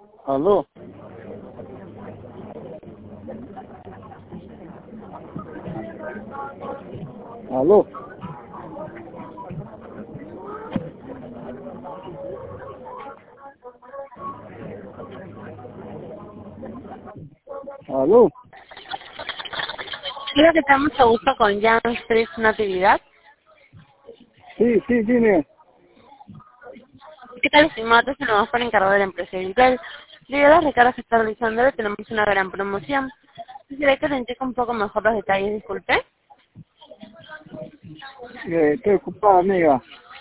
Aló. Aló. Aló. Creo que estamos a gusto con Jan Street Natividad. Sí, dime. ¿Qué tal, estimado? Se nos va para encargar de la empresa Vital. Debido a las recargas que está realizando, le tenemos una gran promoción. Quisiera que le indique un poco mejor los detalles, disculpe. Estoy ocupada, amiga.